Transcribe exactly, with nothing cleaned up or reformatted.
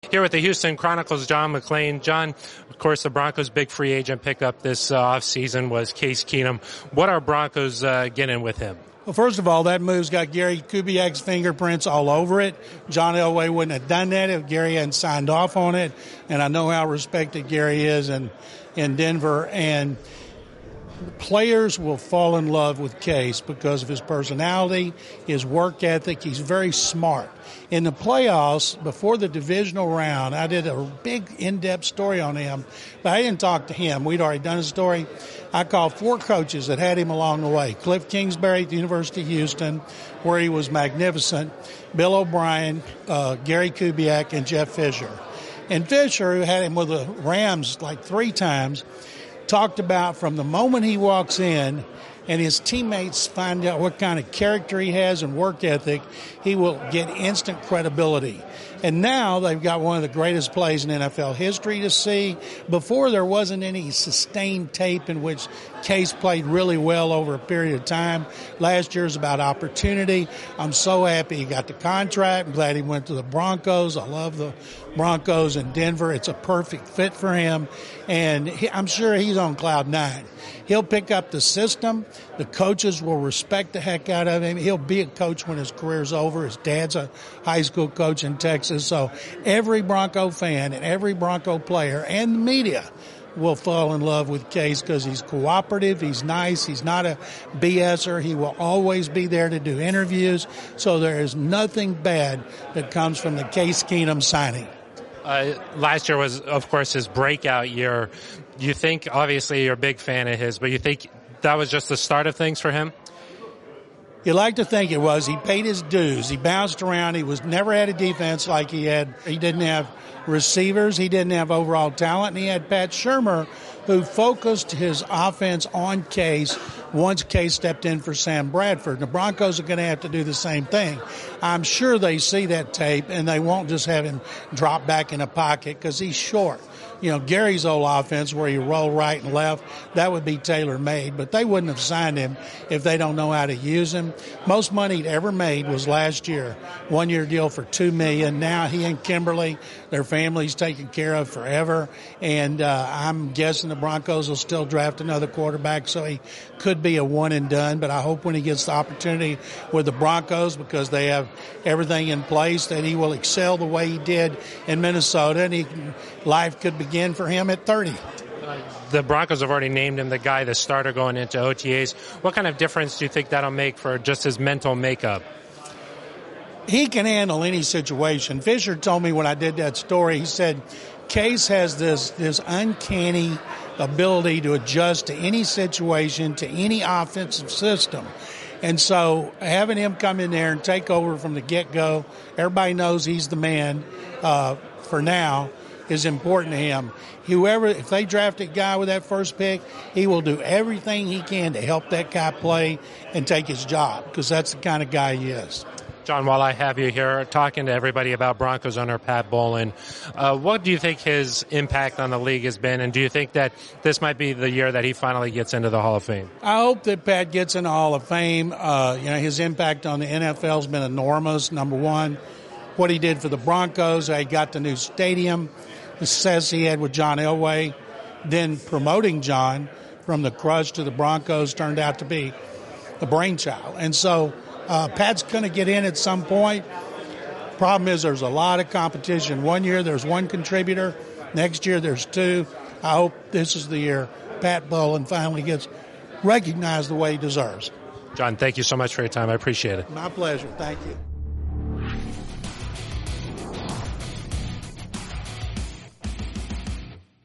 Here with the Houston Chronicles, John McClain. John, of course, the Broncos' big free agent pickup this uh, offseason was Case Keenum. What are Broncos uh, getting with him? Well, first of all, that move's got Gary Kubiak's fingerprints all over it. John Elway wouldn't have done that if Gary hadn't signed off on it. And I know how respected Gary is in, in Denver. And players will fall in love with Case because of his personality, his work ethic. He's very smart. In the playoffs, before the divisional round, I did a big in-depth story on him, but I didn't talk to him. We'd already done a story. I called four coaches that had him along the way. Cliff Kingsbury at the University of Houston, where he was magnificent, Bill O'Brien, uh, Gary Kubiak, and Jeff Fisher. And Fisher, who had him with the Rams like three times, talked about from the moment he walks in and his teammates find out what kind of character he has and work ethic, he will get instant credibility. And now they've got one of the greatest plays in N F L history to see. Before, there wasn't any sustained tape in which Case played really well over a period of time. Last year's about opportunity. I'm so happy he got the contract. I'm glad he went to the Broncos. I love the Broncos in Denver. It's a perfect fit for him. And he, I'm sure he's on cloud nine. He'll pick up the system. The coaches will respect the heck out of him. He'll be a coach when his career's over. His dad's a high school coach in Texas. So every Bronco fan and every Bronco player and the media will fall in love with Case because he's cooperative, he's nice, he's not a BSer. He will always be there to do interviews. So there is nothing bad that comes from the Case Keenum signing. Uh, last year was, of course, his breakout year. You think, obviously, you're a big fan of his, but you think that was just the start of things for him? You like to think it was. He paid his dues. He bounced around. He was never had a defense like he had. He didn't have receivers. He didn't have overall talent. And he had Pat Shurmur, who focused his offense on Case once Case stepped in for Sam Bradford. The Broncos are going to have to do the same thing. I'm sure they see that tape, and they won't just have him drop back in a pocket because he's short. You know, Gary's old offense where you roll right and left, that would be tailor-made, but they wouldn't have signed him if they don't know how to use him. Most money he'd ever made was last year, one-year deal for two million dollars. Now he and Kimberly, their family's taken care of forever, and uh, I'm guessing the Broncos will still draft another quarterback, so he could be a one-and-done, but I hope when he gets the opportunity with the Broncos, because they have everything in place, that he will excel the way he did in Minnesota, and he can, life could begin again for him at thirty. Uh, the Broncos have already named him the guy, the starter going into O T As. What kind of difference do you think that'll make for just his mental makeup? He can handle any situation. Fisher told me when I did that story, he said Case has this, this uncanny ability to adjust to any situation, to any offensive system. And so having him come in there and take over from the get-go, everybody knows he's the man uh, for now, is important to him. Whoever, if they draft a guy with that first pick, he will do everything he can to help that guy play and take his job, because that's the kind of guy he is. John, while I have you here talking to everybody about Broncos owner Pat Bowlen, uh, what do you think his impact on the league has been, and do you think that this might be the year that he finally gets into the Hall of Fame? I hope that Pat gets in the Hall of Fame. Uh, you know, his impact on the N F L has been enormous. Number one, what he did for the Broncos, he got the new stadium, the success he had with John Elway, then promoting John from the Crush to the Broncos turned out to be a brainchild. And so uh, Pat's going to get in at some point. Problem is there's a lot of competition. One year there's one contributor. Next year there's two. I hope this is the year Pat Bowlen finally gets recognized the way he deserves. John, thank you so much for your time. I appreciate it. My pleasure. Thank you.